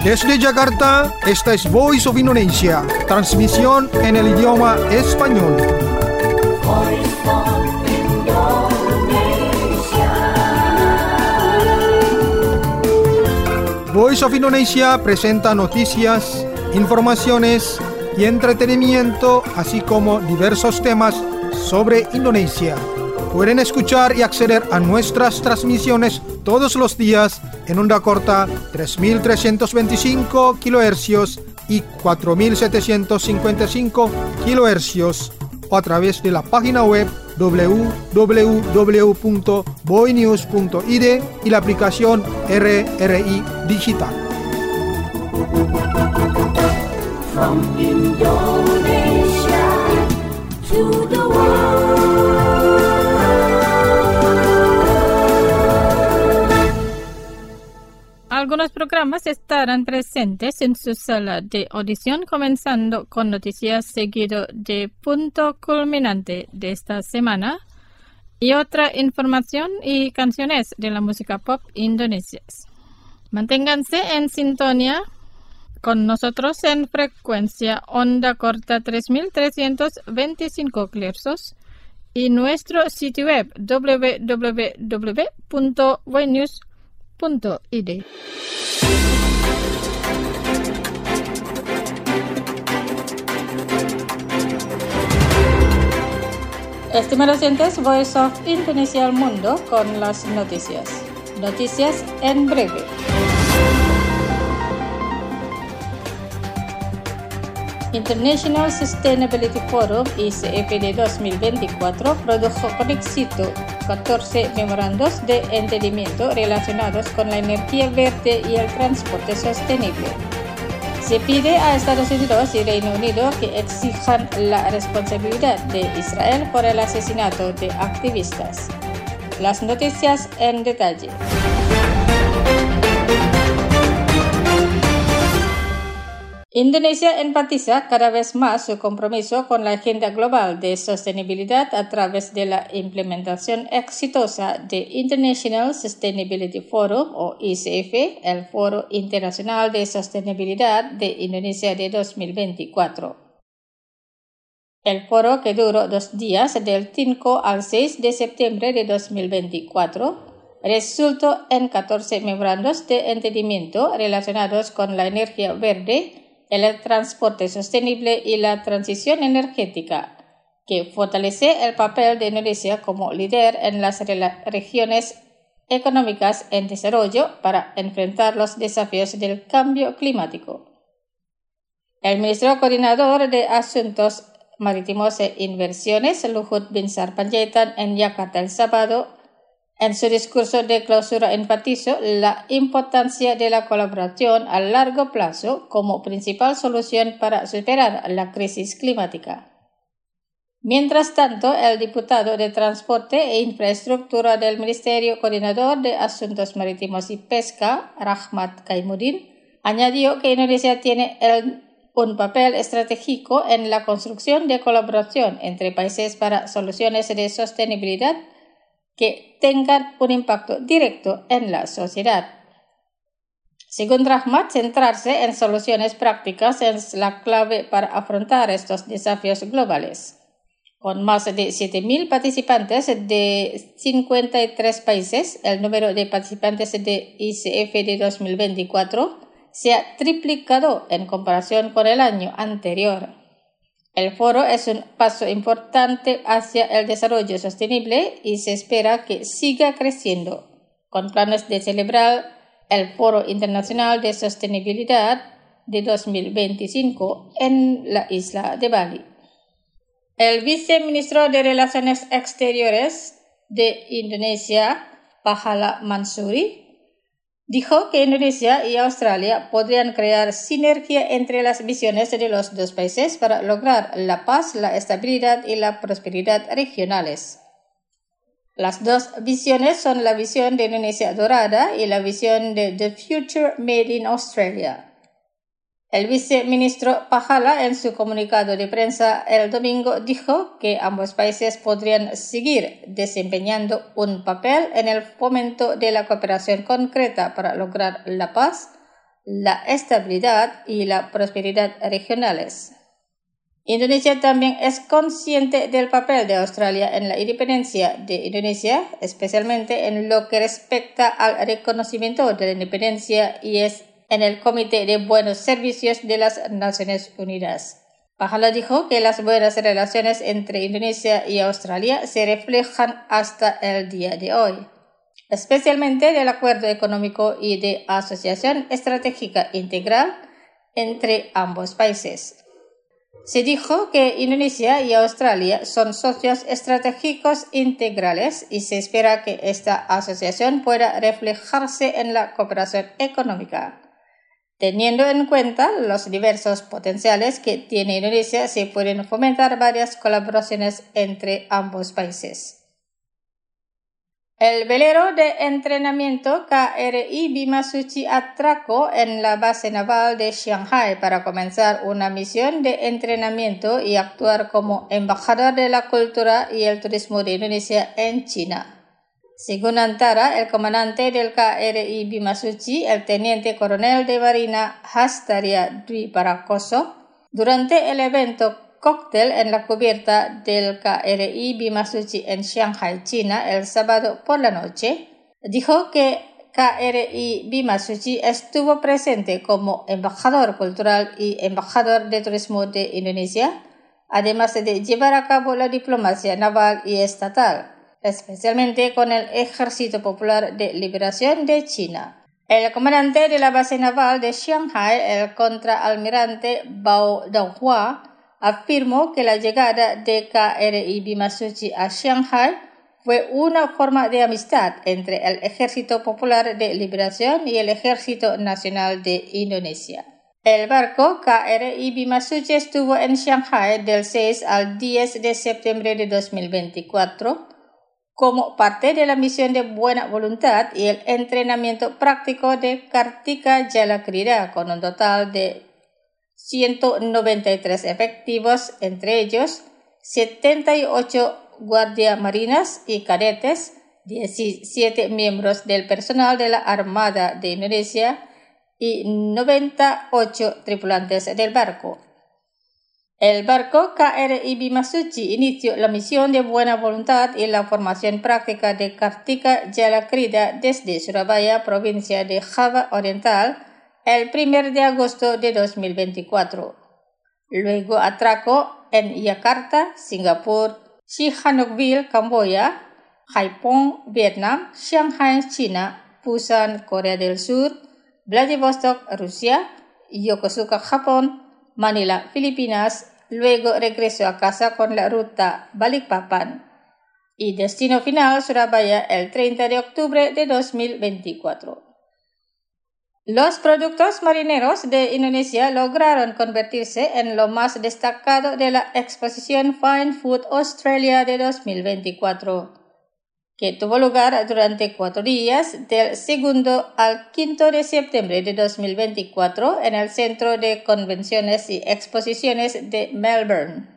Desde Jakarta, esta es Voice of Indonesia, transmisión en el idioma español. Voice of Indonesia. Voice of Indonesia presenta noticias, informaciones y entretenimiento, así como diversos temas sobre Indonesia. Pueden escuchar y acceder a nuestras transmisiones todos los días en onda corta 3.325 kHz y 4.755 kHz o a través de la página web www.boinews.id y la aplicación RRI Digital. From Indonesia to the world. Algunos programas estarán presentes en su sala de audición, comenzando con noticias seguido de punto culminante de esta semana y otra información y canciones de la música pop indonesia. Manténganse en sintonía con nosotros en frecuencia onda corta 3.325 kHz y nuestro sitio web www.voinews.id. Estimados oyentes, Voice of Indonesia al Mundo con las noticias. Noticias en breve. International Sustainability Forum ICFD 2024 produjo con éxito 14 memorandos de entendimiento relacionados con la energía verde y el transporte sostenible. Se pide a Estados Unidos y Reino Unido que exijan la responsabilidad de Israel por el asesinato de activistas. Las noticias en detalle. Indonesia enfatiza cada vez más su compromiso con la agenda global de sostenibilidad a través de la implementación exitosa de International Sustainability Forum o ICF, el Foro Internacional de Sostenibilidad de Indonesia de 2024. El foro, que duró 2 días del 5 al 6 de septiembre de 2024, resultó en 14 memorandos de entendimiento relacionados con la energía verde, el transporte sostenible y la transición energética, que fortalece el papel de Indonesia como líder en las regiones económicas en desarrollo para enfrentar los desafíos del cambio climático. El ministro coordinador de Asuntos Marítimos e Inversiones, Luhut Binsar Panjaitan, en Yakarta el sábado, en su discurso de clausura enfatizó la importancia de la colaboración a largo plazo como principal solución para superar la crisis climática. Mientras tanto, el diputado de Transporte e Infraestructura del Ministerio Coordinador de Asuntos Marítimos y Pesca, Rahmat Kaimuddin, añadió que Indonesia tiene un papel estratégico en la construcción de colaboración entre países para soluciones de sostenibilidad que tengan un impacto directo en la sociedad. Según Rahmat, centrarse en soluciones prácticas es la clave para afrontar estos desafíos globales. Con más de 7.000 participantes de 53 países, el número de participantes de ICF de 2024 se ha triplicado en comparación con el año anterior. El foro es un paso importante hacia el desarrollo sostenible y se espera que siga creciendo, con planes de celebrar el Foro Internacional de Sostenibilidad de 2025 en la isla de Bali. El viceministro de Relaciones Exteriores de Indonesia, Pahala Mansuri, dijo que Indonesia y Australia podrían crear sinergia entre las visiones de los dos países para lograr la paz, la estabilidad y la prosperidad regionales. Las dos visiones son la visión de Indonesia dorada y la visión de The Future Made in Australia. El viceministro Pahala, en su comunicado de prensa el domingo, dijo que ambos países podrían seguir desempeñando un papel en el fomento de la cooperación concreta para lograr la paz, la estabilidad y la prosperidad regionales. Indonesia también es consciente del papel de Australia en la independencia de Indonesia, especialmente en lo que respecta al reconocimiento de la independencia y es en el Comité de Buenos Servicios de las Naciones Unidas. Pahala dijo que las buenas relaciones entre Indonesia y Australia se reflejan hasta el día de hoy, especialmente del acuerdo económico y de asociación estratégica integral entre ambos países. Se dijo que Indonesia y Australia son socios estratégicos integrales y se espera que esta asociación pueda reflejarse en la cooperación económica. Teniendo en cuenta los diversos potenciales que tiene Indonesia, se pueden fomentar varias colaboraciones entre ambos países. El velero de entrenamiento KRI Bimasuci atracó en la base naval de Shanghai para comenzar una misión de entrenamiento y actuar como embajador de la cultura y el turismo de Indonesia en China. Según Antara, el comandante del KRI Bimasuci, el teniente coronel de Marina Hastaria Dwi Parakoso, durante el evento cóctel en la cubierta del KRI Bimasuci en Shanghai, China, el sábado por la noche, dijo que KRI Bimasuci estuvo presente como embajador cultural y embajador de turismo de Indonesia, además de llevar a cabo la diplomacia naval y estatal, especialmente con el Ejército Popular de Liberación de China. El comandante de la base naval de Shanghai, el contraalmirante Bao Donghua, afirmó que la llegada de KRI Bimasuci a Shanghai fue una forma de amistad entre el Ejército Popular de Liberación y el Ejército Nacional de Indonesia. El barco KRI Bimasuci estuvo en Shanghai del 6 al 10 de septiembre de 2024 como parte de la misión de buena voluntad y el entrenamiento práctico de Kartika Jala Krida con un total de 193 efectivos, entre ellos 78 guardias marinas y cadetes, 17 miembros del personal de la Armada de Indonesia y 98 tripulantes del barco. El barco KRI Bimasuci inició la misión de buena voluntad y la formación práctica de Kartika Jala Krida desde Surabaya, provincia de Java Oriental, el 1 de agosto de 2024. Luego atracó en Yakarta, Singapur, Sihanoukville, Camboya, Haiphong, Vietnam, Shanghai, China, Busan, Corea del Sur, Vladivostok, Rusia, Yokosuka, Japón, Manila, Filipinas, luego regresó a casa con la ruta Balikpapan y destino final Surabaya el 30 de octubre de 2024. Los productos marineros de Indonesia lograron convertirse en lo más destacado de la exposición Fine Food Australia de 2024, que tuvo lugar durante 4 días, del 2 al 5 de septiembre de 2024, en el Centro de Convenciones y Exposiciones de Melbourne.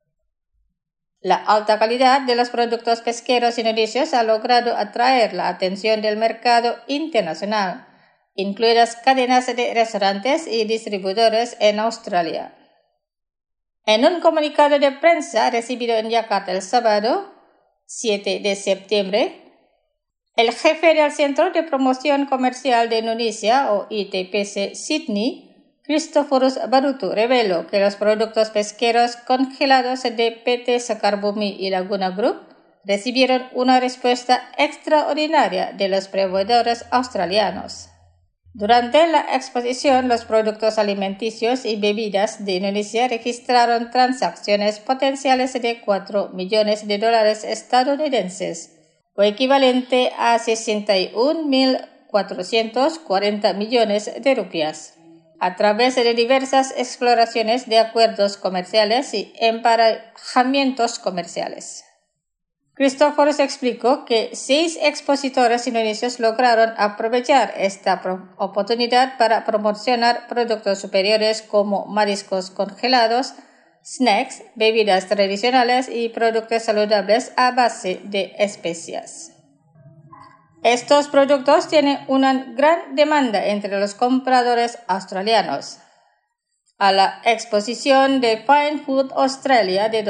La alta calidad de los productos pesqueros indonesios ha logrado atraer la atención del mercado internacional, incluidas cadenas de restaurantes y distribuidores en Australia. En un comunicado de prensa recibido en Yakarta el sábado, 7 de septiembre, el jefe del Centro de Promoción Comercial de Indonesia, o ITPC Sydney, Christophorus Barutu, reveló que los productos pesqueros congelados de PT Sekarbumi y Laguna Group recibieron una respuesta extraordinaria de los proveedores australianos. Durante la exposición, los productos alimenticios y bebidas de Indonesia registraron transacciones potenciales de $4 millones estadounidenses, o equivalente a 61.440 millones de rupias, a través de diversas exploraciones de acuerdos comerciales y emparejamientos comerciales. Christophorus explicó que 6 expositores indonesios lograron aprovechar esta oportunidad para promocionar productos superiores como mariscos congelados, snacks, bebidas tradicionales y productos saludables a base de especias. Estos productos tienen una gran demanda entre los compradores australianos. A la exposición de Fine Food Australia de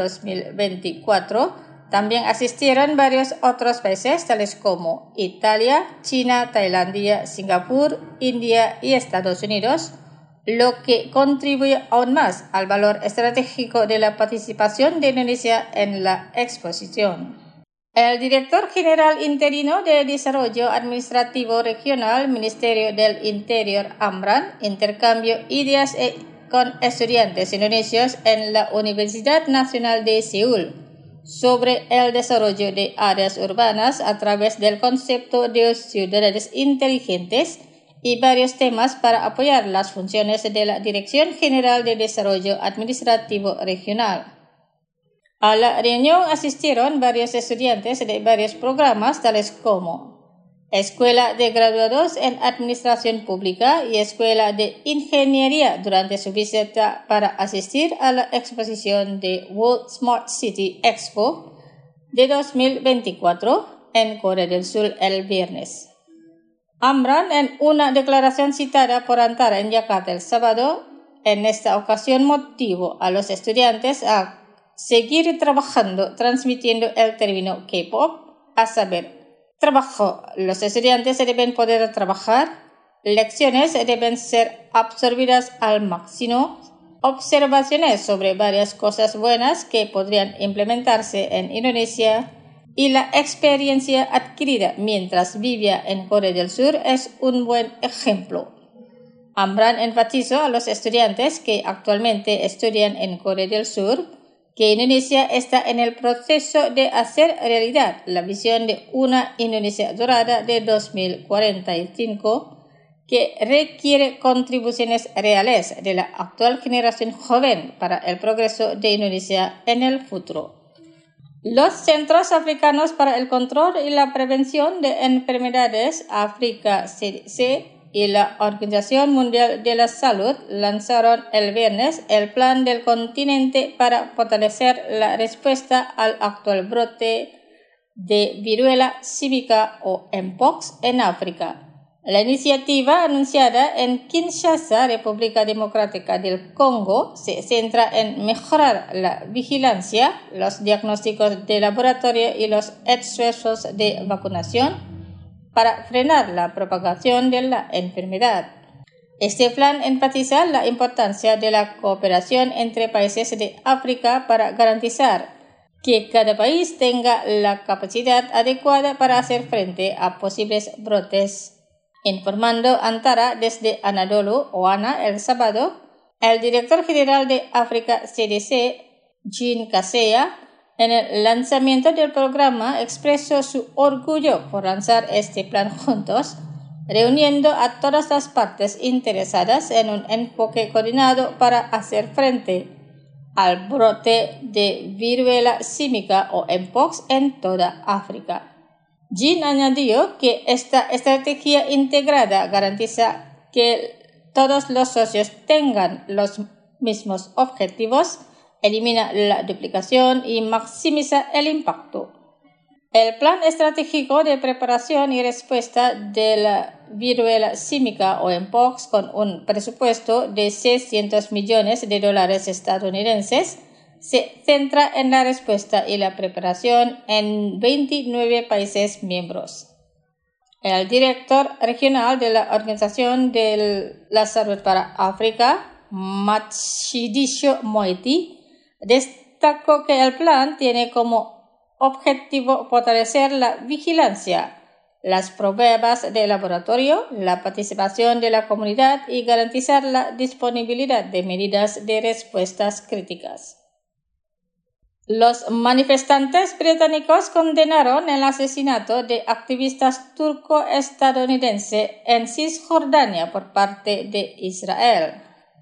2024 también asistieron varios otros países tales como Italia, China, Tailandia, Singapur, India y Estados Unidos, lo que contribuye aún más al valor estratégico de la participación de Indonesia en la exposición. El director general interino de Desarrollo Administrativo Regional, Ministerio del Interior, Amran, intercambió ideas con estudiantes indonesios en la Universidad Nacional de Seúl sobre el desarrollo de áreas urbanas a través del concepto de ciudades inteligentes y varios temas para apoyar las funciones de la Dirección General de Desarrollo Administrativo Regional. A la reunión asistieron varios estudiantes de varios programas tales como Escuela de Graduados en Administración Pública y Escuela de Ingeniería durante su visita para asistir a la exposición de World Smart City Expo de 2024 en Corea del Sur el viernes. Amran, en una declaración citada por Antara en Yakarta el sábado, en esta ocasión motivó a los estudiantes a seguir trabajando transmitiendo el término K-pop, a saber, trabajo. Los estudiantes deben poder trabajar, lecciones deben ser absorbidas al máximo, observaciones sobre varias cosas buenas que podrían implementarse en Indonesia y la experiencia adquirida mientras vivía en Corea del Sur es un buen ejemplo. Amran enfatizó a los estudiantes que actualmente estudian en Corea del Sur que Indonesia está en el proceso de hacer realidad la visión de una Indonesia dorada de 2045 que requiere contribuciones reales de la actual generación joven para el progreso de Indonesia en el futuro. Los Centros Africanos para el Control y la Prevención de Enfermedades, África CDC, y la Organización Mundial de la Salud lanzaron el viernes el plan del continente para fortalecer la respuesta al actual brote de viruela símica o Mpox en África. La iniciativa, anunciada en Kinshasa, República Democrática del Congo, se centra en mejorar la vigilancia, los diagnósticos de laboratorio y los esfuerzos de vacunación para frenar la propagación de la enfermedad. Este plan enfatiza la importancia de la cooperación entre países de África para garantizar que cada país tenga la capacidad adecuada para hacer frente a posibles brotes. Informando Antara desde Anadolu, Oana, el sábado, el director general de África CDC, Jean Kaseya, en el lanzamiento del programa expresó su orgullo por lanzar este plan juntos, reuniendo a todas las partes interesadas en un enfoque coordinado para hacer frente al brote de viruela símica o Mpox en toda África. Jean añadió que esta estrategia integrada garantiza que todos los socios tengan los mismos objetivos, elimina la duplicación y maximiza el impacto. El plan estratégico de preparación y respuesta de la viruela símica o Mpox, con un presupuesto de $600 millones estadounidenses, se centra en la respuesta y la preparación en 29 países miembros. El director regional de la Organización de la Salud para África, Matshidiso Moeti, destacó que el plan tiene como objetivo fortalecer la vigilancia, las pruebas de laboratorio, la participación de la comunidad y garantizar la disponibilidad de medidas de respuestas críticas. Los manifestantes británicos condenaron el asesinato de activistas turco-estadounidenses en Cisjordania por parte de Israel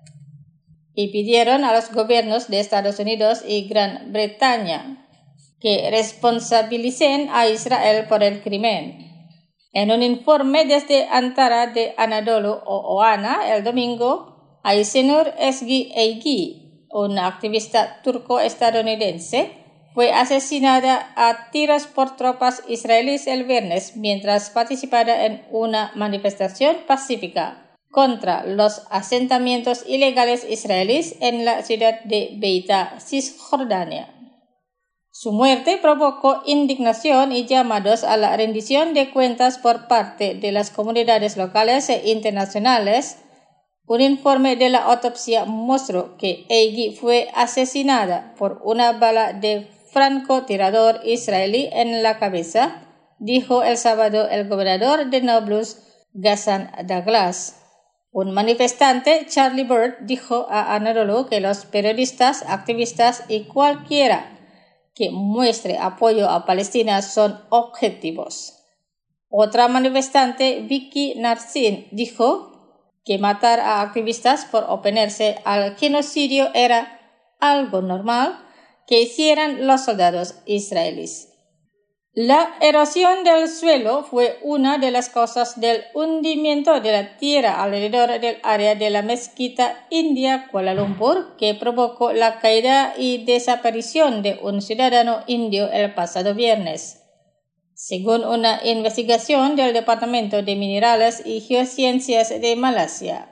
y pidieron a los gobiernos de Estados Unidos y Gran Bretaña que responsabilicen a Israel por el crimen. En un informe desde Antara de Anadolu o Oana el domingo, Aysenur Ezgi Eygi, una activista turco-estadounidense, fue asesinada a tiros por tropas israelíes el viernes mientras participaba en una manifestación pacífica contra los asentamientos ilegales israelíes en la ciudad de Beita, Cisjordania. Su muerte provocó indignación y llamados a la rendición de cuentas por parte de las comunidades locales e internacionales. Un informe de la autopsia mostró que Eigi fue asesinada por una bala de francotirador israelí en la cabeza, dijo el sábado el gobernador de Nablus, Ghassan Douglas. Un manifestante, Charlie Bird, dijo a Anadolu que los periodistas, activistas y cualquiera que muestre apoyo a Palestina son objetivos. Otra manifestante, Vicky Narsin, dijo que matar a activistas por oponerse al genocidio era algo normal que hicieran los soldados israelíes. La erosión del suelo fue una de las causas del hundimiento de la tierra alrededor del área de la mezquita india Kuala Lumpur, que provocó la caída y desaparición de un ciudadano indio el pasado viernes. Según una investigación del Departamento de Minerales y Geociencias de Malasia.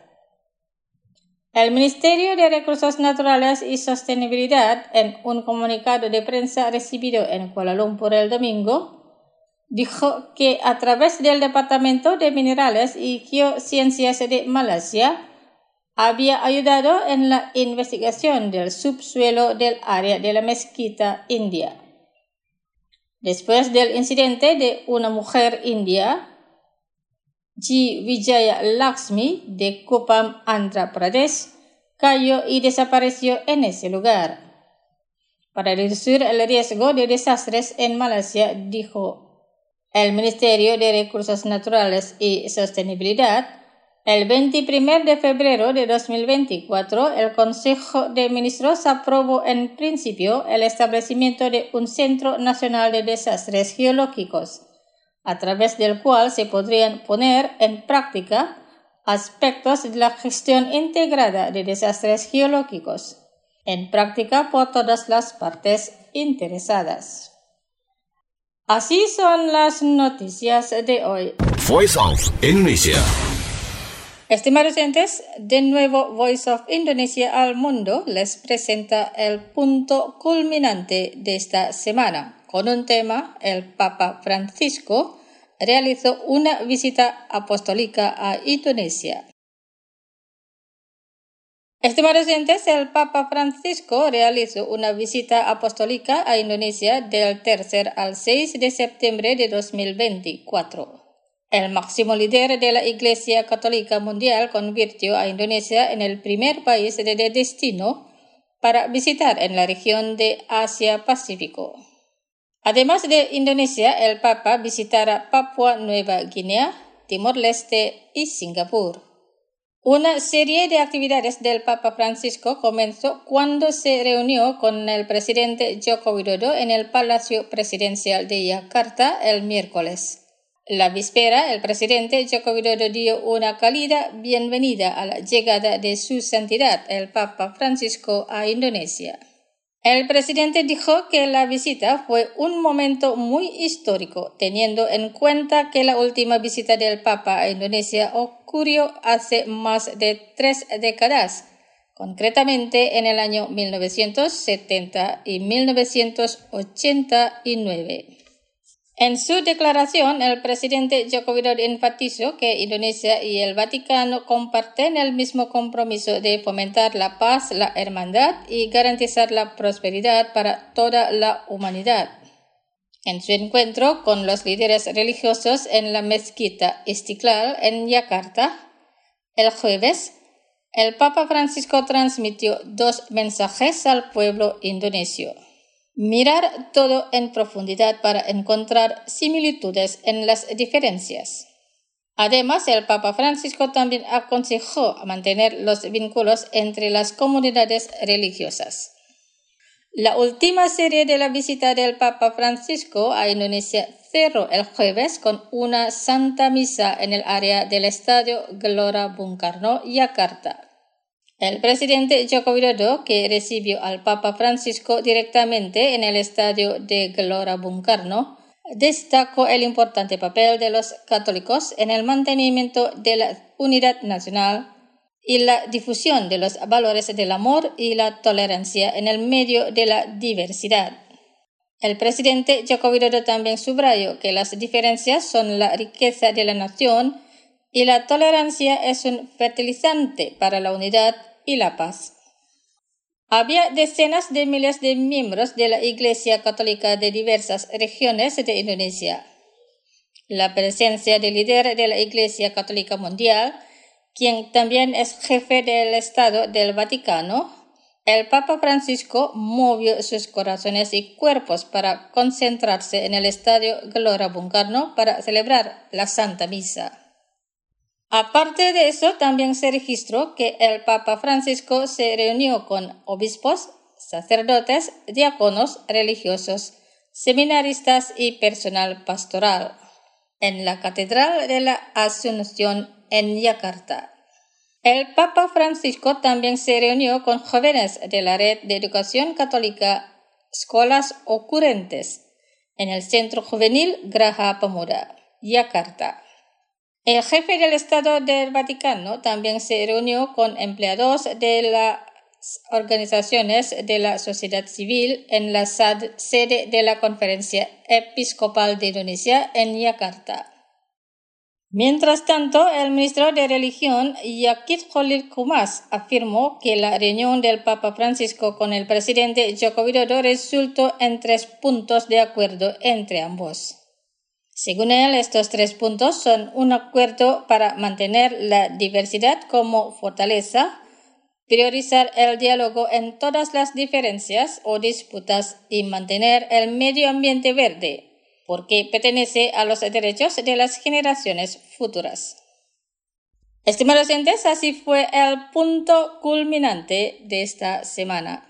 El Ministerio de Recursos Naturales y Sostenibilidad, en un comunicado de prensa recibido en Kuala Lumpur el domingo, dijo que a través del Departamento de Minerales y Geociencias de Malasia, había ayudado en la investigación del subsuelo del área de la mezquita india. Después del incidente de una mujer india, G. Vijaya Lakshmi, de Kupam, Andhra Pradesh, cayó y desapareció en ese lugar. Para reducir el riesgo de desastres en Malasia, dijo el Ministerio de Recursos Naturales y Sostenibilidad, el 21 de febrero de 2024, el Consejo de Ministros aprobó en principio el establecimiento de un Centro Nacional de Desastres Geológicos, a través del cual se podrían poner en práctica aspectos de la gestión integrada de desastres geológicos, en práctica por todas las partes interesadas. Así son las noticias de hoy. Voice of Indonesia. Estimados oyentes, de nuevo Voice of Indonesia al mundo les presenta el punto culminante de esta semana. Con un tema, el Papa Francisco realizó una visita apostólica a Indonesia. Estimados oyentes, el Papa Francisco realizó una visita apostólica a Indonesia del 3 al 6 de septiembre de 2024. El máximo líder de la Iglesia Católica Mundial convirtió a Indonesia en el primer país de destino para visitar en la región de Asia-Pacífico. Además de Indonesia, el Papa visitará Papua Nueva Guinea, Timor-Leste y Singapur. Una serie de actividades del Papa Francisco comenzó cuando se reunió con el presidente Joko Widodo en el Palacio Presidencial de Yakarta el miércoles. La víspera, el presidente Joko Widodo dio una cálida bienvenida a la llegada de su santidad, el Papa Francisco, a Indonesia. El presidente dijo que la visita fue un momento muy histórico, teniendo en cuenta que la última visita del Papa a Indonesia ocurrió hace más de 3 décadas, concretamente en el año 1970 y 1989. En su declaración, el presidente Joko Widodo enfatizó que Indonesia y el Vaticano comparten el mismo compromiso de fomentar la paz, la hermandad y garantizar la prosperidad para toda la humanidad. En su encuentro con los líderes religiosos en la mezquita Istiqlal en Yakarta, el jueves, el Papa Francisco transmitió 2 mensajes al pueblo indonesio. Mirar todo en profundidad para encontrar similitudes en las diferencias. Además, el Papa Francisco también aconsejó mantener los vínculos entre las comunidades religiosas. La última serie de la visita del Papa Francisco a Indonesia cerró el jueves con una santa misa en el área del Estadio Gelora Bung Karno, Yakarta. El presidente Joko Widodo, que recibió al Papa Francisco directamente en el estadio de Gelora Bung Karno, destacó el importante papel de los católicos en el mantenimiento de la unidad nacional y la difusión de los valores del amor y la tolerancia en el medio de la diversidad. El presidente Joko Widodo también subrayó que las diferencias son la riqueza de la nación y la tolerancia es un fertilizante para la unidad y la paz. Había decenas de miles de miembros de la Iglesia Católica de diversas regiones de Indonesia. La presencia del líder de la Iglesia Católica Mundial, quien también es jefe del Estado del Vaticano, el Papa Francisco movió sus corazones y cuerpos para concentrarse en el estadio Gelora Bung Karno para celebrar la Santa Misa. Aparte de eso, también se registró que el Papa Francisco se reunió con obispos, sacerdotes, diáconos, religiosos, seminaristas y personal pastoral en la Catedral de la Asunción en Yakarta. El Papa Francisco también se reunió con jóvenes de la Red de Educación Católica Escolas Ocurrentes en el Centro Juvenil Graha Pemuda, Yakarta. El jefe del Estado del Vaticano también se reunió con empleados de las organizaciones de la sociedad civil en la sede de la Conferencia Episcopal de Indonesia en Yakarta. Mientras tanto, el ministro de Religión, Yakut Khalil Qumas, afirmó que la reunión del Papa Francisco con el presidente Joko Widodo resultó en 3 puntos de acuerdo entre ambos. Según él, estos 3 puntos son un acuerdo para mantener la diversidad como fortaleza, priorizar el diálogo en todas las diferencias o disputas y mantener el medio ambiente verde, porque pertenece a los derechos de las generaciones futuras. Estimados oyentes, así fue el punto culminante de esta semana.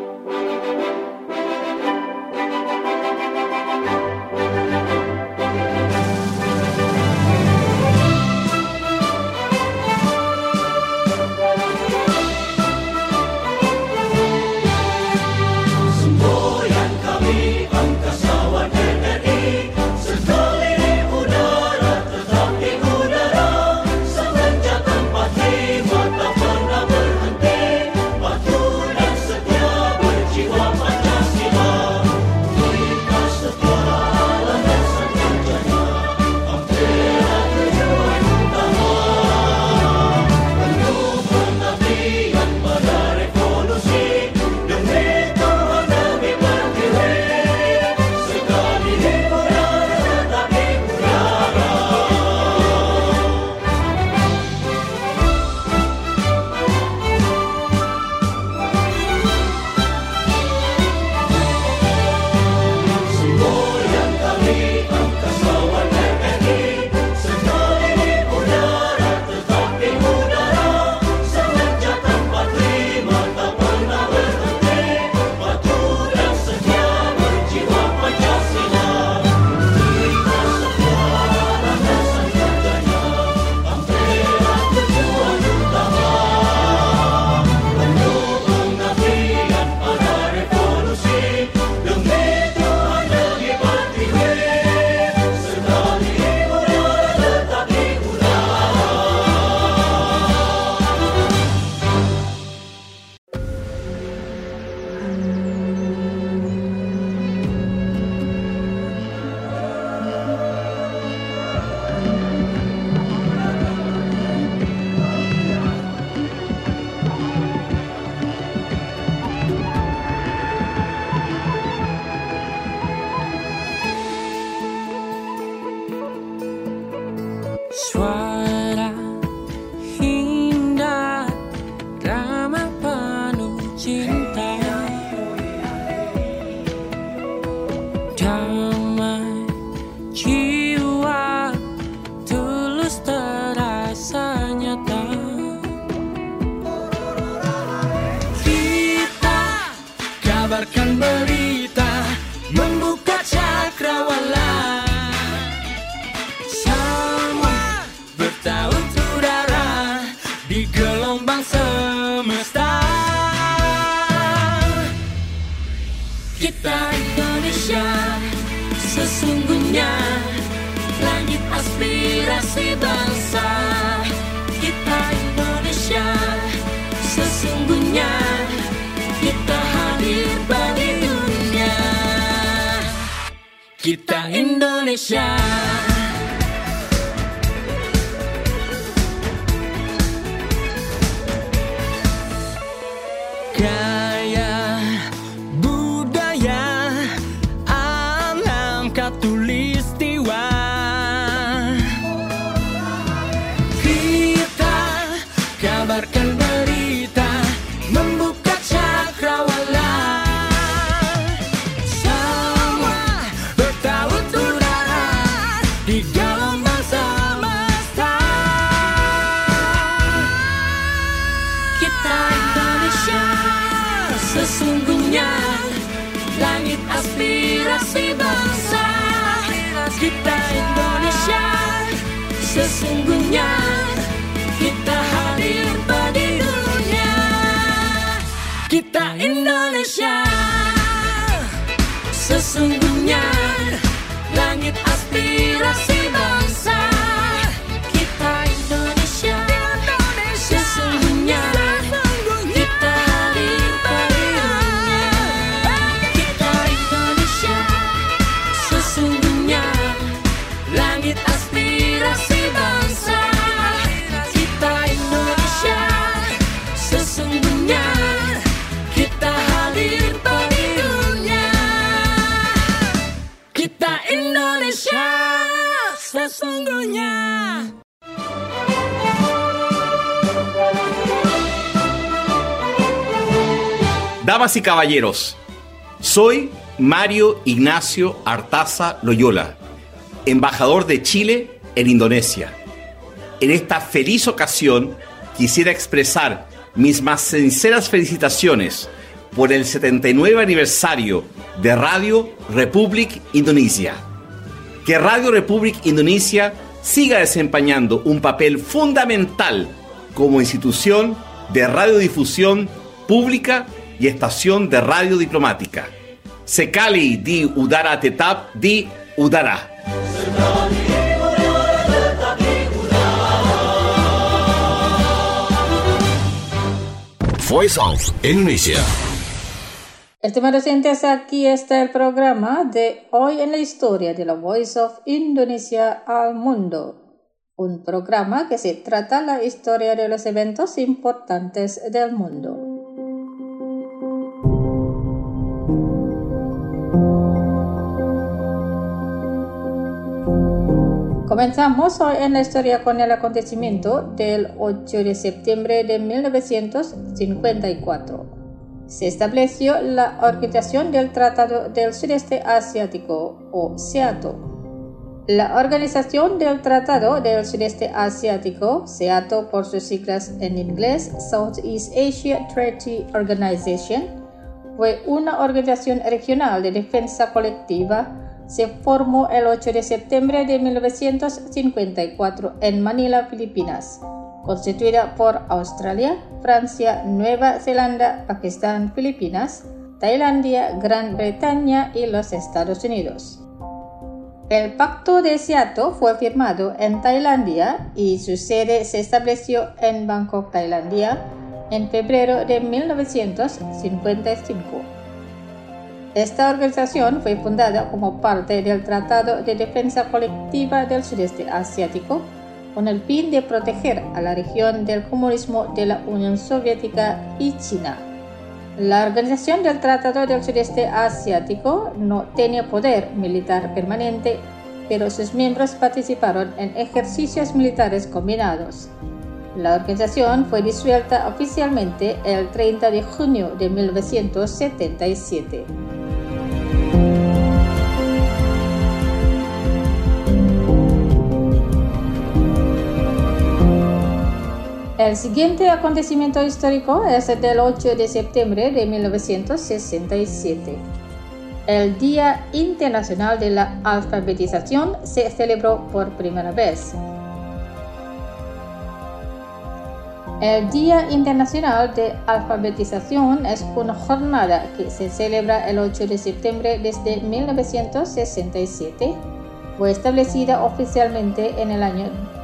Suara indah, ramah penuh cinta, damai jiwa, tulus terasa nyata. Kita kabarkan berita, membuka cakrawala. Bertaut udara di gelombang semesta. Sesungguhnya langit aspirasi bangsa kita Indonesia. Sesungguhnya kita hadir bagi dunia. Kita Indonesia. Gaya, budaya, alam khatulistiwa. Kita kabarkan berita, membuka cakrawala. Semua bertaut udara di gelombang semesta. Kita Indonesia. Sesungguhnya langit aspirasi bangsa kita Indonesia. Sesungguhnya kita hadir bagi dunia. Kita Indonesia. Sesungguhnya langit aspirasi bangsa kita Indonesia. Sesungguhnya kita hadir bagi dunia. Kita Indonesia. Sesungguhnya langit aspirasi bangsa kita Indonesia. Sesungguhnya kita hadir bagi dunia. Kita Indonesia. Sesungguhnya. Damas y caballeros, soy Mario Ignacio Artaza Loyola, embajador de Chile en Indonesia. En esta feliz ocasión quisiera expresar mis más sinceras felicitaciones por el 79 aniversario de Radio Republik Indonesia. Que Radio Republik Indonesia siga desempeñando un papel fundamental como institución de radiodifusión pública y estación de radio diplomática. Sekali di udara tetap di udara. Voice of Indonesia. Estimados oyentes, aquí está el programa de Hoy en la Historia de la Voice of Indonesia al Mundo. Un programa que se trata la historia de los eventos importantes del mundo. Comenzamos hoy en la historia con el acontecimiento del 8 de septiembre de 1954. Se estableció la Organización del Tratado del Sudeste Asiático, o SEATO. La Organización del Tratado del Sudeste Asiático, SEATO por sus siglas en inglés, Southeast Asia Treaty Organization, fue una organización regional de defensa colectiva. Se formó el 8 de septiembre de 1954 en Manila, Filipinas, constituida por Australia, Francia, Nueva Zelanda, Pakistán, Filipinas, Tailandia, Gran Bretaña y los Estados Unidos. El Pacto de SEATO fue firmado en Tailandia y su sede se estableció en Bangkok, Tailandia, en febrero de 1955. Esta organización fue fundada como parte del Tratado de Defensa Colectiva del Sudeste Asiático con el fin de proteger a la región del comunismo de la Unión Soviética y China. La Organización del Tratado del Sudeste Asiático no tenía poder militar permanente, pero sus miembros participaron en ejercicios militares combinados. La organización fue disuelta oficialmente el 30 de junio de 1977. El siguiente acontecimiento histórico es el del 8 de septiembre de 1967. El Día Internacional de la Alfabetización se celebró por primera vez. El Día Internacional de Alfabetización es una jornada que se celebra el 8 de septiembre desde 1967. Fue establecida oficialmente en el año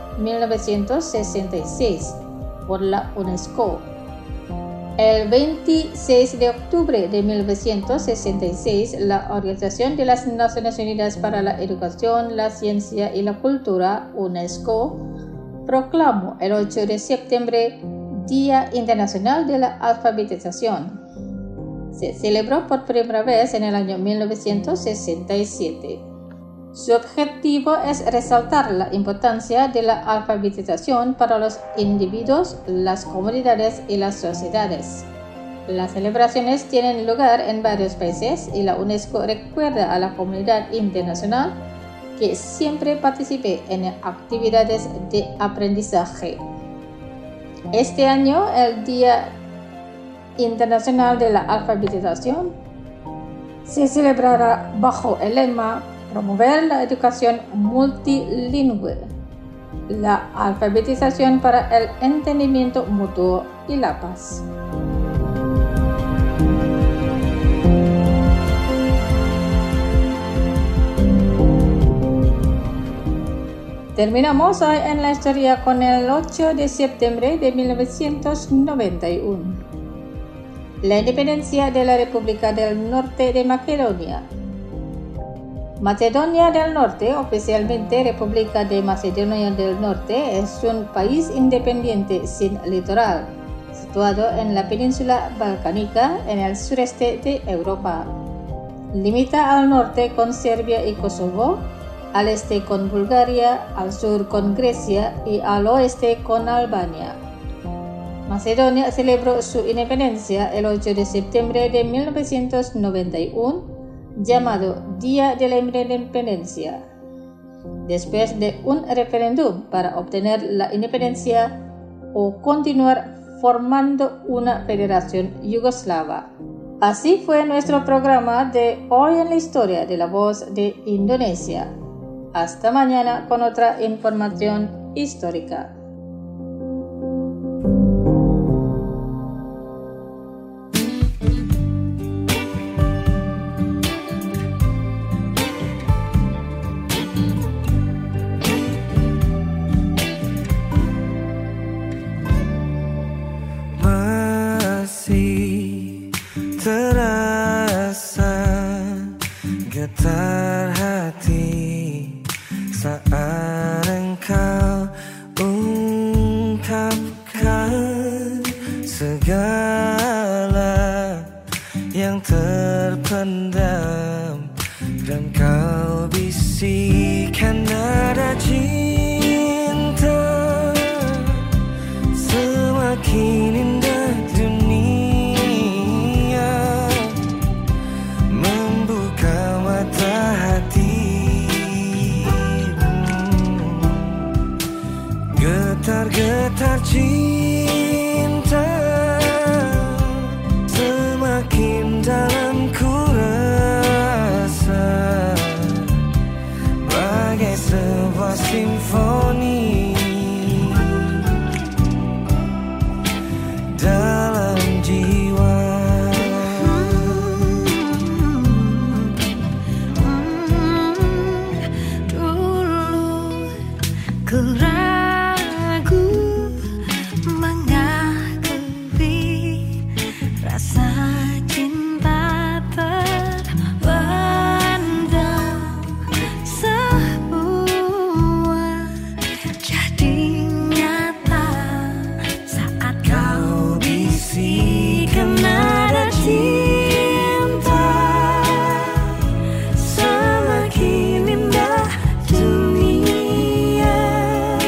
1966 por la UNESCO. El 26 de octubre de 1966, la Organización de las Naciones Unidas para la Educación, la Ciencia y la Cultura, UNESCO, proclamó el 8 de septiembre Día Internacional de la Alfabetización. Se celebró por primera vez en el año 1967. Su objetivo es resaltar la importancia de la alfabetización para los individuos, las comunidades y las sociedades. Las celebraciones tienen lugar en varios países y la UNESCO recuerda a la comunidad internacional que siempre participe en actividades de aprendizaje. Este año, el Día Internacional de la Alfabetización se celebrará bajo el lema Promover la educación multilingüe, la alfabetización para el entendimiento mutuo y la paz. Terminamos hoy en la historia con el 8 de septiembre de 1991. La independencia de la República del Norte de Macedonia. Macedonia del Norte, oficialmente República de Macedonia del Norte, es un país independiente sin litoral, situado en la península balcánica en el sureste de Europa. Limita al norte con Serbia y Kosovo, al este con Bulgaria, al sur con Grecia y al oeste con Albania. Macedonia celebró su independencia el 8 de septiembre de 1991, llamado Día de la Independencia, después de un referéndum para obtener la independencia o continuar formando una federación yugoslava. Así fue nuestro programa de Hoy en la Historia de la Voz de Indonesia. Hasta mañana con otra información histórica. Masih terasa getar hati saat engkau ungkapkan segala yang terpendam dan kau bisikan nada cinta. Semakin indah dunia membuka mata hati. Getar-getar cinta semakin dalam ku rasa, bagai sebuah simfoni dalam jiwa. Dulu ku ragu mengakui rasa cinta terpendam. Semua jadi nyata saat kau bisikan nada cinta. Semakin indah dunia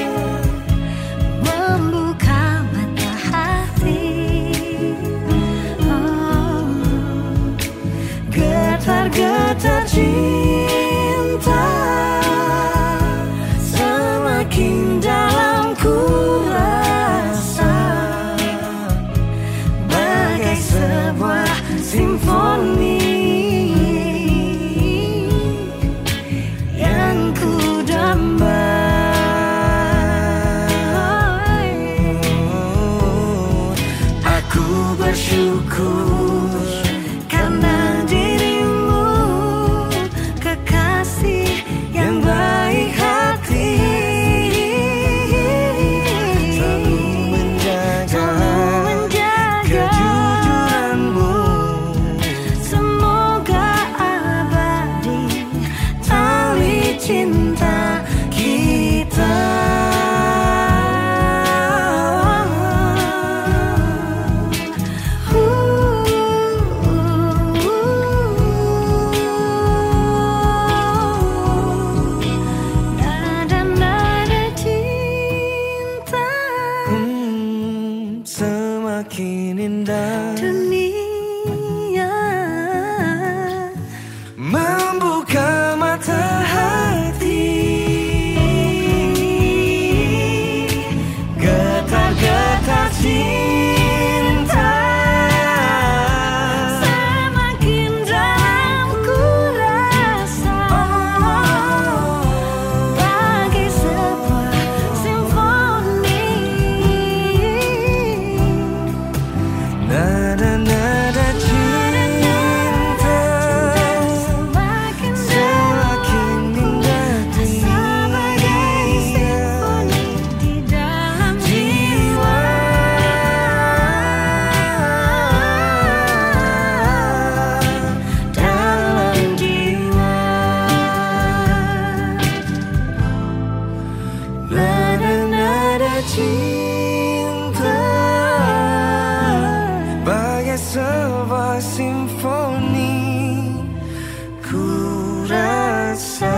rasa.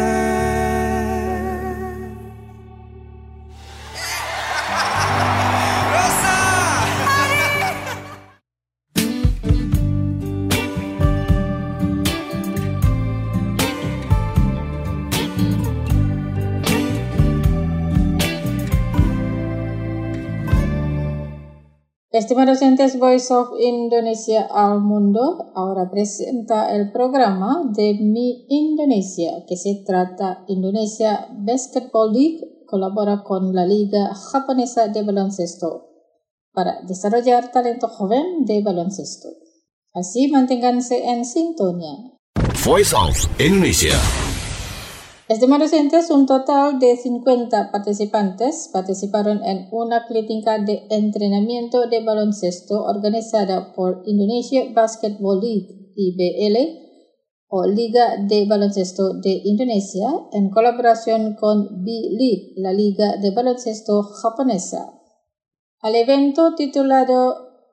Estimados oyentes, Voice of Indonesia al Mundo ahora presenta el programa de Mi Indonesia, que se trata Indonesia Basketball League, colabora con la Liga Japonesa de Baloncesto para desarrollar talento joven de baloncesto. Así manténganse en sintonía. Voice of Indonesia. Estimados oyentes, un total de 50 participantes participaron en una clínica de entrenamiento de baloncesto organizada por Indonesia Basketball League, IBL, o Liga de Baloncesto de Indonesia, en colaboración con B-League, la Liga de Baloncesto Japonesa. Al evento titulado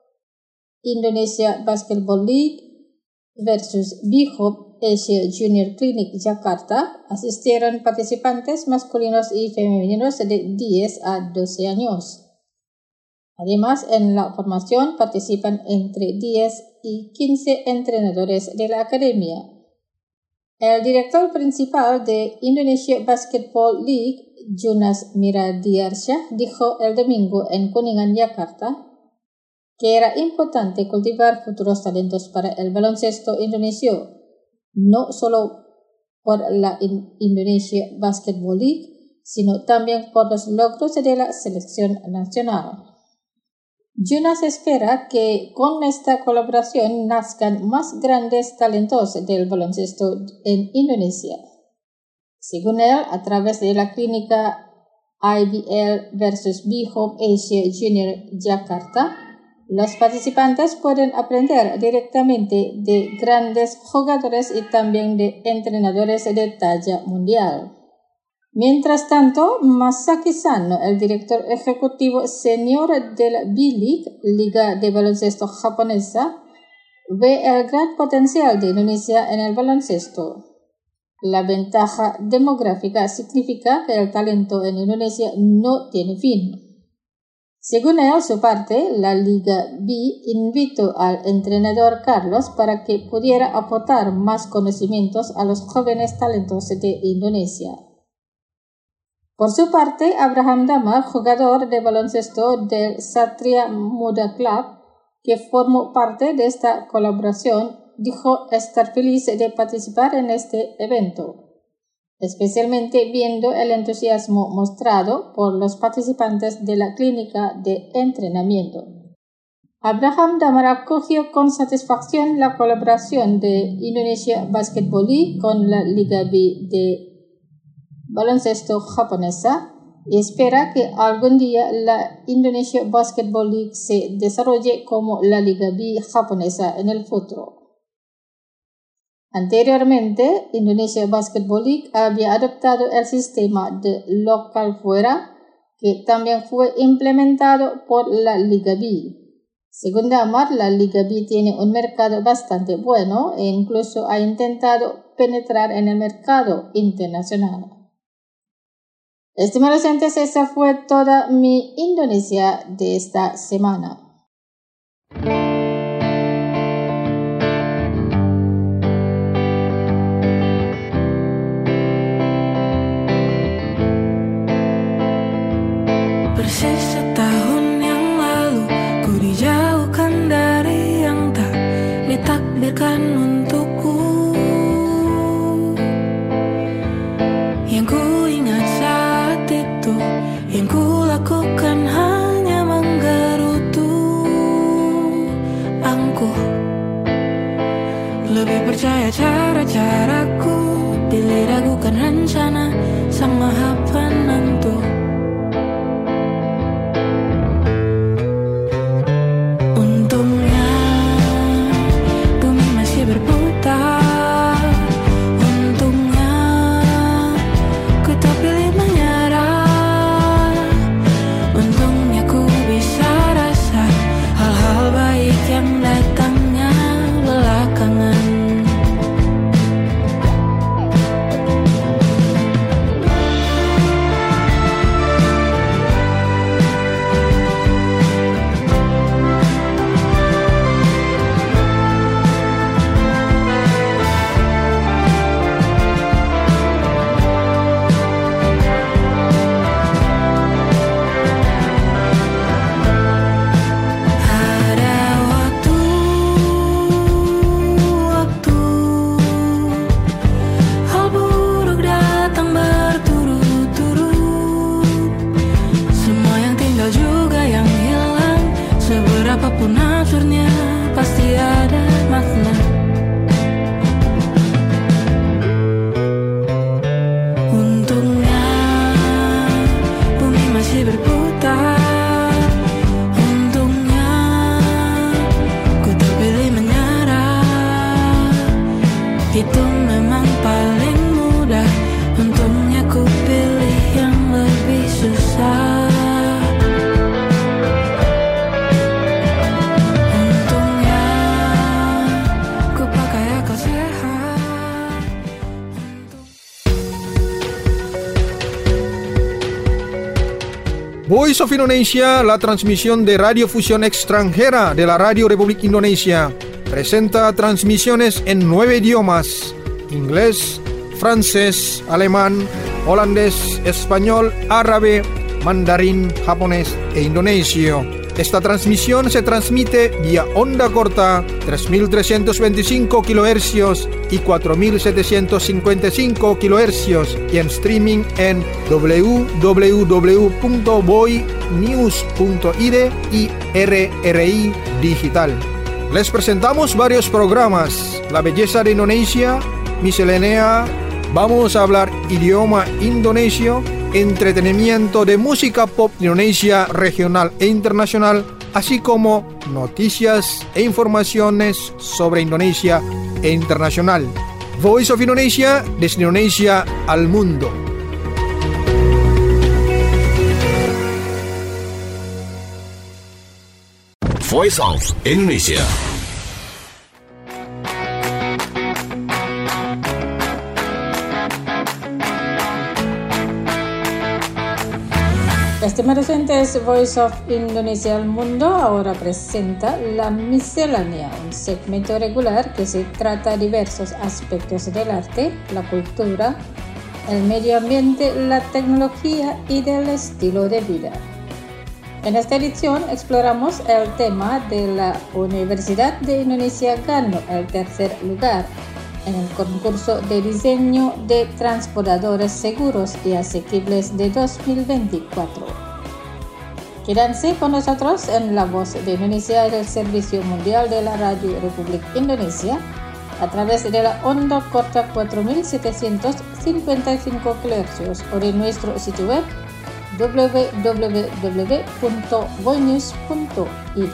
Indonesia Basketball League versus B-Hope Asia Junior Clinic Jakarta, asistieron participantes masculinos y femeninos de 10 a 12 años. Además, en la formación participan entre 10 y 15 entrenadores de la academia. El director principal de Indonesia Basketball League, Jonas Miradiarsyah, dijo el domingo en Kuningan, Jakarta, que era importante cultivar futuros talentos para el baloncesto indonesio, no solo por la Indonesia Basketball League, sino también por los logros de la selección nacional. Jonas espera que con esta colaboración nazcan más grandes talentos del baloncesto en Indonesia. Según él, a través de la clínica IBL versus B-Hope Asia Junior Jakarta, los participantes pueden aprender directamente de grandes jugadores y también de entrenadores de talla mundial. Mientras tanto, Masaki Sano, el director ejecutivo senior de la B-League, Liga de Baloncesto Japonesa, ve el gran potencial de Indonesia en el baloncesto. La ventaja demográfica significa que el talento en Indonesia no tiene fin. Según él, su parte, la Liga B invitó al entrenador Carlos para que pudiera aportar más conocimientos a los jóvenes talentos de Indonesia. Por su parte, Abraham Damar, jugador de baloncesto del Satria Muda Club, que formó parte de esta colaboración, dijo estar feliz de participar en este evento, especialmente viendo el entusiasmo mostrado por los participantes de la clínica de entrenamiento. Abraham Damar acogió con satisfacción la colaboración de Indonesia Basketball League con la Liga B de baloncesto japonesa y espera que algún día la Indonesia Basketball League se desarrolle como la Liga B japonesa en el futuro. Anteriormente, Indonesia Basketball League había adoptado el sistema de local fuera, que también fue implementado por la Liga B. Según Damar, la Liga B tiene un mercado bastante bueno e incluso ha intentado penetrar en el mercado internacional. Estimados oyentes, esa fue toda Mi Indonesia de esta semana. Persis setahun yang lalu ku dijauhkan dari yang tak ditakdirkan untukku. Yang ku ingat saat itu, yang ku lakukan hanya menggerutu angkuh. Lebih percaya cara-caraku, pilih ragukan rencana Sang Maha Penentu. Voice of Indonesia, la transmisión de radiofusión extranjera de la Radio Republik Indonesia, presenta transmisiones en 9 idiomas: inglés, francés, alemán, holandés, español, árabe, mandarín, japonés e indonesio. Esta transmisión se transmite vía onda corta 3.325 kHz y 4.755 kHz y en streaming en www.voinews.id y RRI Digital. Les presentamos varios programas: La belleza de Indonesia, Miscelánea, vamos a hablar idioma indonesio, entretenimiento de música pop Indonesia regional e internacional, así como noticias e informaciones sobre Indonesia e internacional. Voice of Indonesia, desde Indonesia al mundo. Voice of Indonesia. Estimados oyentes, Voice of Indonesia al Mundo ahora presenta La Miscelánea, un segmento regular que se trata diversos aspectos del arte, la cultura, el medio ambiente, la tecnología y del estilo de vida. En esta edición exploramos el tema de la Universidad de Indonesia ganó el tercer lugar en el concurso de diseño de transportadores seguros y asequibles de 2024. Quédense con nosotros en La Voz de Indonesia del Servicio Mundial de la Radio Republik Indonesia a través de la onda corta 4.755 kHz o de nuestro sitio web www.voinews.id.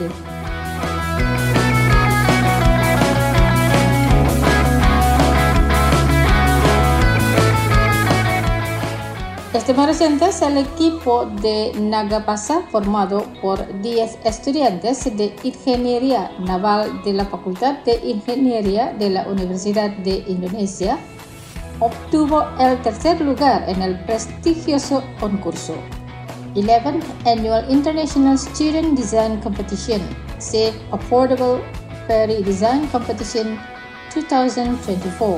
Estimados oyentes, el equipo de Nagapasa, formado por 10 estudiantes de Ingeniería Naval de la Facultad de Ingeniería de la Universidad de Indonesia, obtuvo el tercer lugar en el prestigioso concurso 11th Annual International Student Design Competition, Safe Affordable Ferry Design Competition 2024.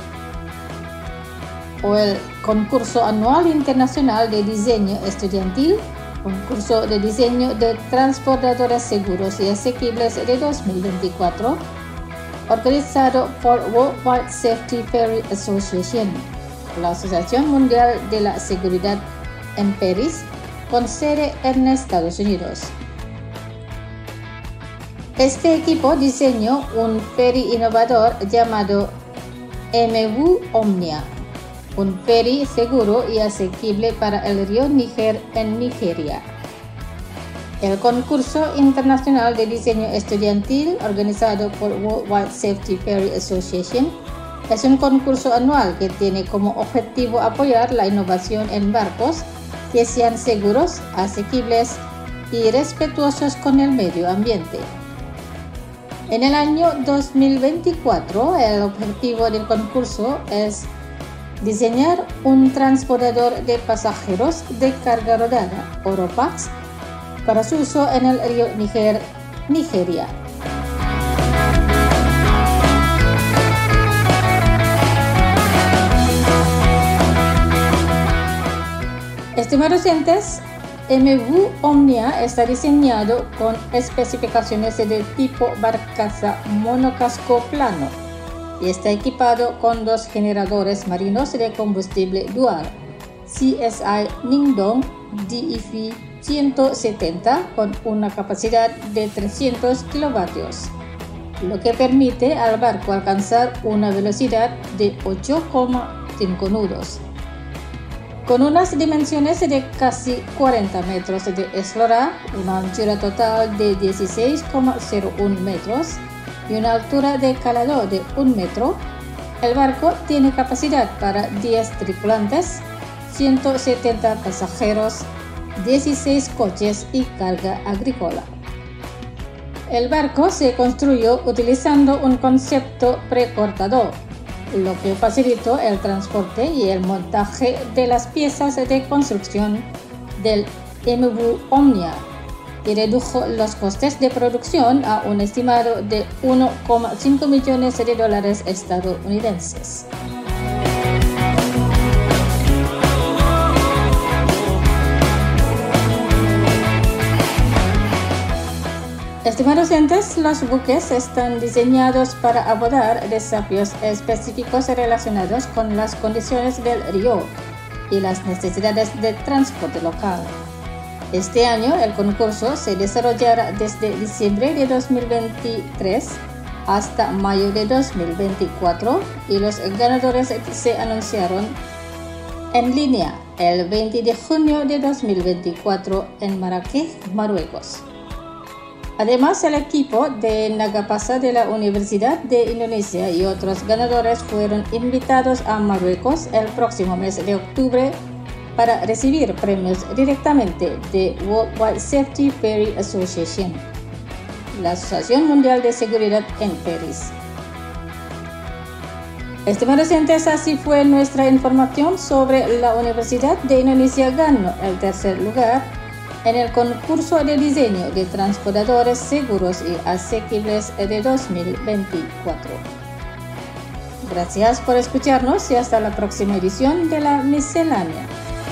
O el Concurso Anual Internacional de Diseño Estudiantil, Concurso de Diseño de Transportadores Seguros y Asequibles de 2024, organizado por Worldwide Safety Ferry Association, la Asociación Mundial de la Seguridad en Ferries, con sede en Estados Unidos. Este equipo diseñó un ferry innovador llamado MV Omnia, un ferry seguro y asequible para el río Níger en Nigeria. El concurso internacional de diseño estudiantil organizado por Worldwide Safety Ferry Association es un concurso anual que tiene como objetivo apoyar la innovación en barcos que sean seguros, asequibles y respetuosos con el medio ambiente. En el año 2024, el objetivo del concurso es diseñar un transportador de pasajeros de carga rodada, Oropax, para su uso en el río Níger, Nigeria. Estimados oyentes, MV Omnia está diseñado con especificaciones de tipo barcaza monocasco plano y está equipado con 2 generadores marinos de combustible dual CSI Ningdong DEV 170 con una capacidad de 300 kilovatios, lo que permite al barco alcanzar una velocidad de 8,5 nudos. Con unas dimensiones de casi 40 metros de eslora, una anchura total de 16,01 metros y una altura de calado de 1 metro, el barco tiene capacidad para 10 tripulantes, 170 pasajeros, 16 coches y carga agrícola. El barco se construyó utilizando un concepto precortado, lo que facilitó el transporte y el montaje de las piezas de construcción del MV Omnia y redujo los costes de producción a un estimado de $1,5 millones estadounidenses. Estimados oyentes, los buques están diseñados para abordar desafíos específicos relacionados con las condiciones del río y las necesidades de transporte local. Este año, el concurso se desarrollará desde diciembre de 2023 hasta mayo de 2024 y los ganadores se anunciaron en línea el 20 de junio de 2024 en Marrakech, Marruecos. Además, el equipo de Nagapasa de la Universidad de Indonesia y otros ganadores fueron invitados a Marruecos el próximo mes de octubre para recibir premios directamente de Worldwide Safety Ferry Association, la Asociación Mundial de Seguridad en Ferries. Estimados oyentes, así fue nuestra información sobre la Universidad de Indonesia ganó el tercer lugar en el concurso de diseño de transportadores seguros y asequibles de 2024. Gracias por escucharnos y hasta la próxima edición de la Miscelánea.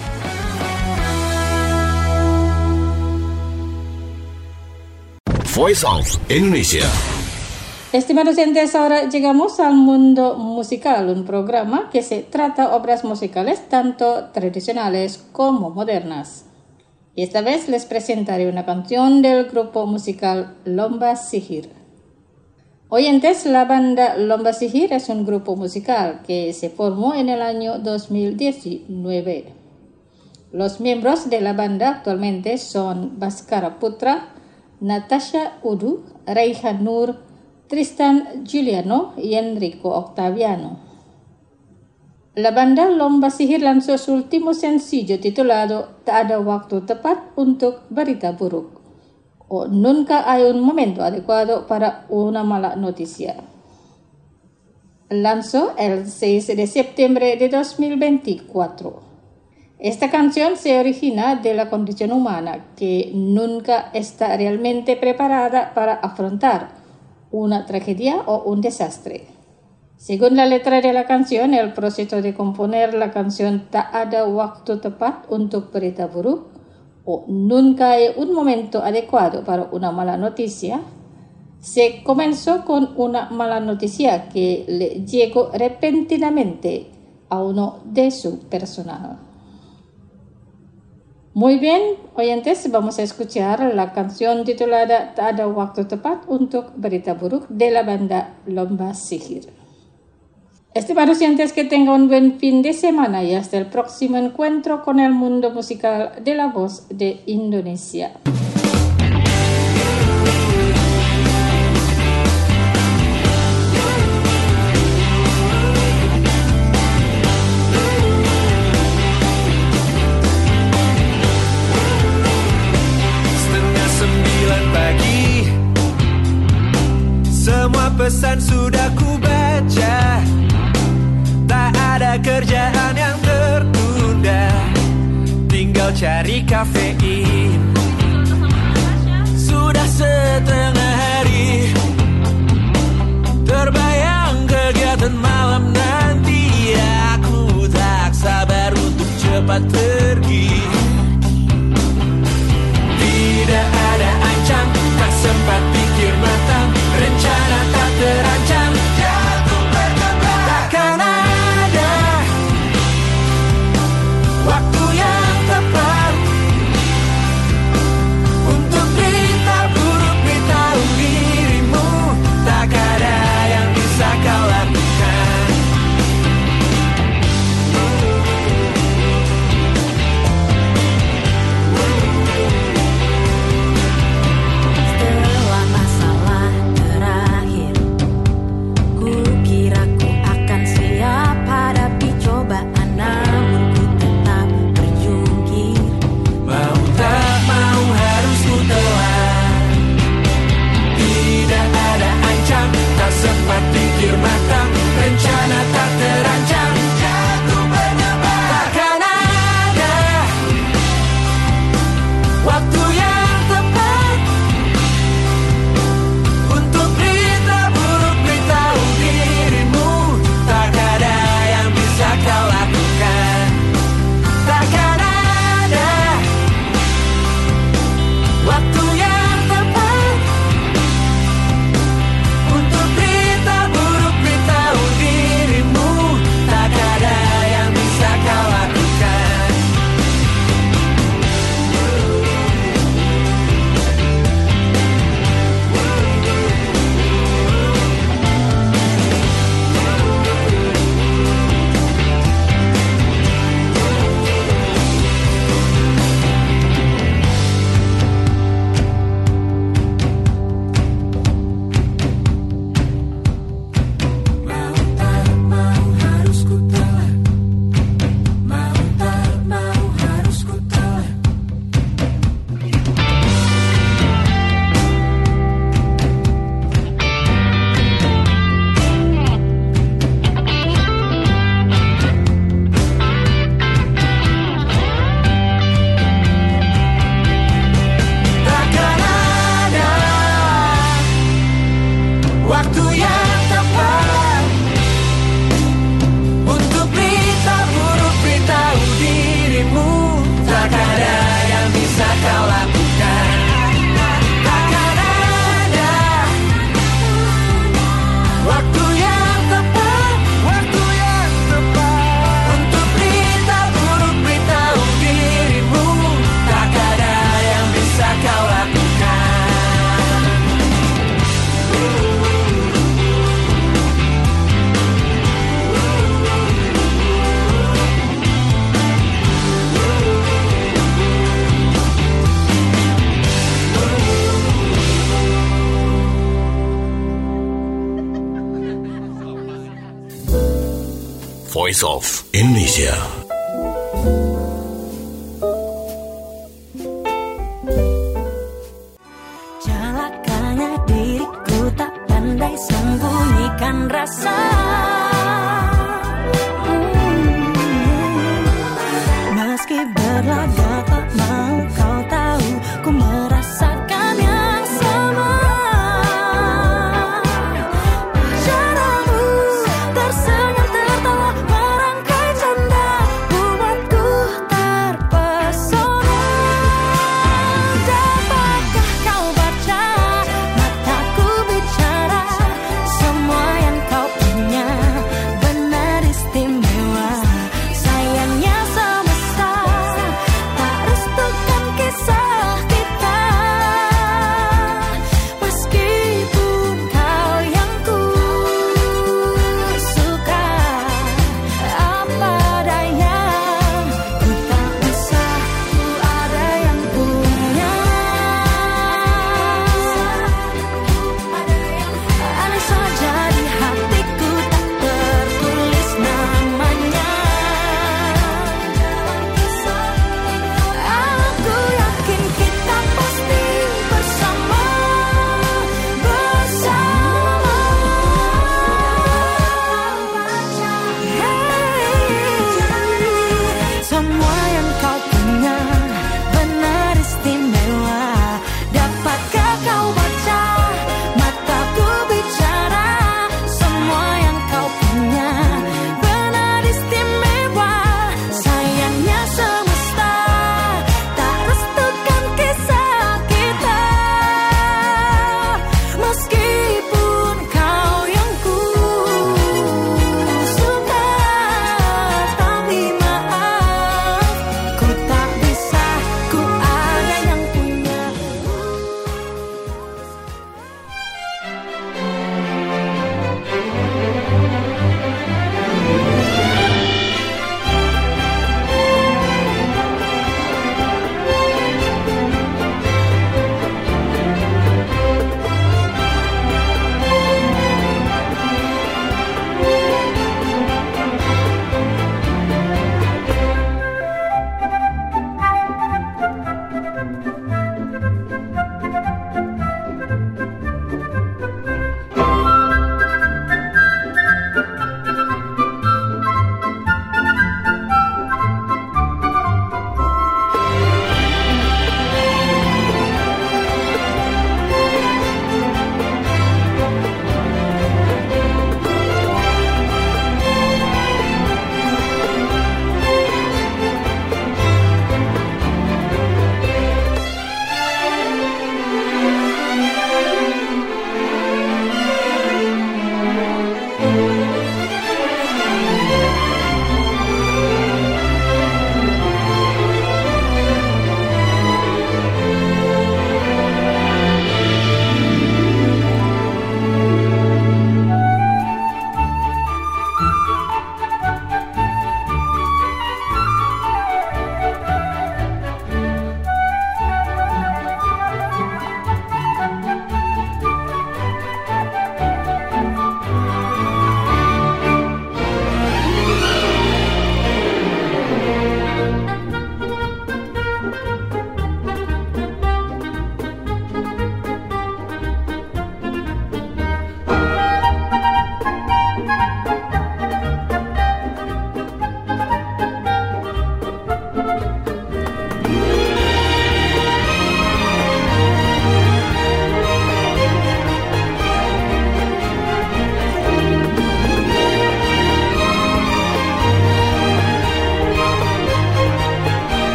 Voice of Indonesia. Estimados oyentes, ahora llegamos al mundo musical, un programa que se trata obras musicales tanto tradicionales como modernas. Y esta vez les presentaré una canción del grupo musical Lomba Sihir. Oyentes, la banda Lomba Sihir es un grupo musical que se formó en el año 2019. Los miembros de la banda actualmente son Baskara Putra, Natasha Udu, Raihan Nur, Tristan Giuliano y Enrico Octaviano. La banda Lomba Sihir lanzó su último sencillo titulado Tak Ada Waktu Tepat untuk Berita Buruk, o Nunca Hay un Momento Adecuado para una Mala Noticia. Lanzó el 6 de septiembre de 2024. Esta canción se origina de la condición humana que nunca está realmente preparada para afrontar una tragedia o un desastre. Según la letra de la canción, el proceso de componer la canción Tak Ada Waktu Tepat untuk Berita Buruk o Nunca Hay un Momento Adecuado para una Mala Noticia se comenzó con una mala noticia que le llegó repentinamente a uno de su personal. Muy bien, oyentes, vamos a escuchar la canción titulada Tak Ada Waktu Tepat untuk Berita Buruk de la banda Lomba Sihir. Estimados oyentes, que tengan un buen fin de semana y hasta el próximo encuentro con el mundo musical de la voz de Indonesia. Setengah 9 pagi, semua pesan sudah ku baca. Tak ada kerjaan yang tertunda, tinggal cari kafein. Sudah setengah hari, terbayang kegiatan malam nanti. Aku tak sabar untuk cepat pergi. Tidak ada ancam, tak sempat pikir matang, rencana tak terancam. Jatuh berkembang, takkan ada waktu yang tepat untuk berita buruk, berita Voice of Indonesia.